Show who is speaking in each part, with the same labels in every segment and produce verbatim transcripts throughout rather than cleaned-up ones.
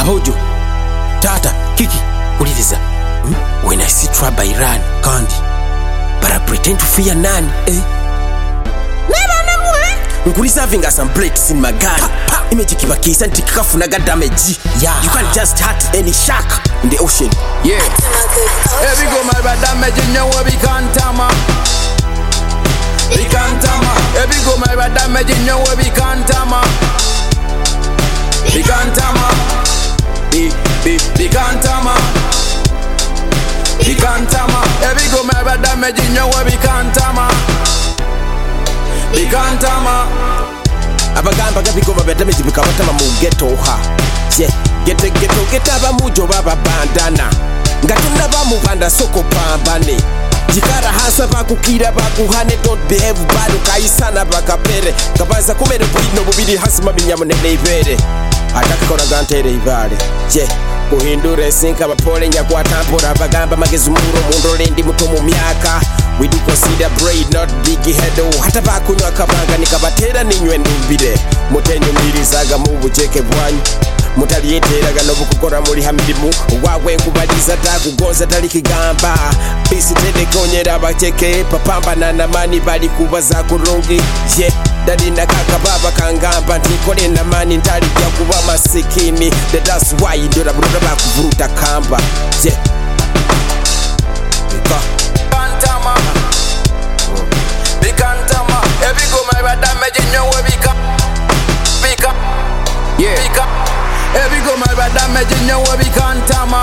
Speaker 1: Ahojo tata kiki uliliza hmm? When I see trouble I run kandi but I pretend to fear none eh? Never namwe Nkuliza having some plates in my gun image kibakisa ntikikafunaga damage yeah. You can't just hurt any shark in the ocean yeah.
Speaker 2: Every go my bad damage in your way we can't tama we can't tama every go my bad damage in your way we can't tama we can't tama we we we can't tama we can't tama every go my bad damage in your way we can't tama we can't tama
Speaker 1: abagamba gabigoma badamage bikabatama mu ghetto ha je gete ghetto getaba mujo baba bandana ngatunda bamubanda soko pambane jikara hasa bakukira bakuhane don't behave bad ukayisana bakapere kabaza kumere bwino bubiri hasima binyamunene ibere atakora gantere ibale je kuhindure sinka abapole nyakwatampora bagamba magezi muro mundo lendi muto mu myaka we do consider braid not big head hata bakunywa kabanga nikabatera ninywe ndubire mutenyo mirizaga mu bujeke bwanyu mutaliyeteraga n'obukukora muri hamirimu wawe nkubaliza takugonza talikigamba bisi tedekonyera abacheke papambana na mani bali kubaza kurungi ye dadi na kaka baba kangamba ntikole na mani ntalijja kuba masikini that's why ndora buroda bakuvuruta kamba ye Bika
Speaker 2: Kantama Bikantama every go my bad damage in your way Bika Bika
Speaker 1: yeah
Speaker 2: Bika every go my bad damage in your way we can't tama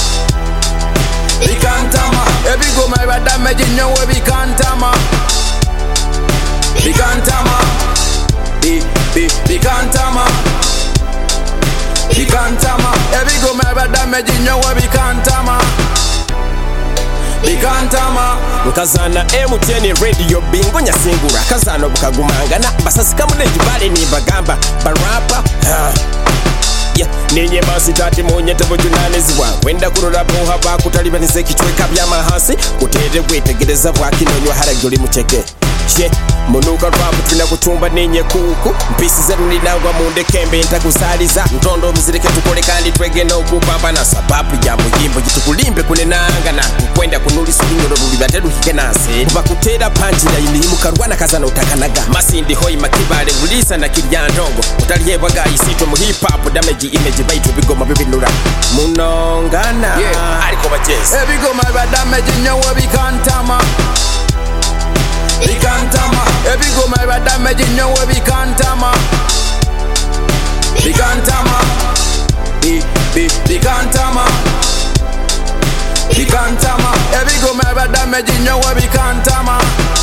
Speaker 2: we can't tama every go my bad damage in your way we can't tama we can't tama we we we can't tama we can't tama every go my bad damage in your way we can't tama we can't tama
Speaker 1: Nkazana M ten radio bingo nyasingura kazano bukagumanga na basasika muneji bale ni bagamba barapa uh. Yeah, ninye basi tati monye tabo junanezwa wenda kurora boha bakutalibanise kichweka byamahasi kutere gwetegereza bwakinonywa haraguri mucheke she munuka rwabu tuna kutumba ninye kuku mpisi zeru ninangwa munde kembe ntakusaliza ntondo mzirike tukole kandi twege no kupamba na sababu ya muyimbo jitukulimbe kunenanga na kwenda kunuli sulinyoro rubibateru hikenase bakutera panji na yini mukarwana kazana utakanaga masindi hoi makibale ulisa na kiryandongo utaliyebwaga isito mu hip hop damage image baitu bigoma bibinura munongana yeah. Aliko bajezi
Speaker 2: every go my bad damage in your way we can't tama we can't tama every go my bad damage in your way we can't tama we can't tama we we we can't tama we can't tama every go my bad damage in your way we can't tama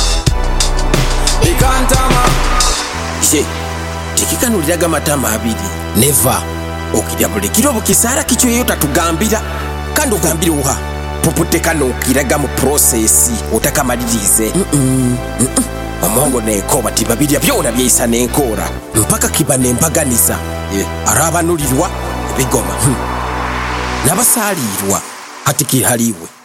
Speaker 2: we can't tama
Speaker 1: je tikikanuliraga matama abiri never okirya buli kirobo kisara kicho yota tugambira kandi ugambira uha popoteka no kiraga mu process utakamalirize mm -mm. mm -mm. Amongo neko bati babirya byona byisa nenkora mpaka kibane mpaganiza yeah. Arabanulirwa bigoma hmm. Nabasalirwa hatikihaliwe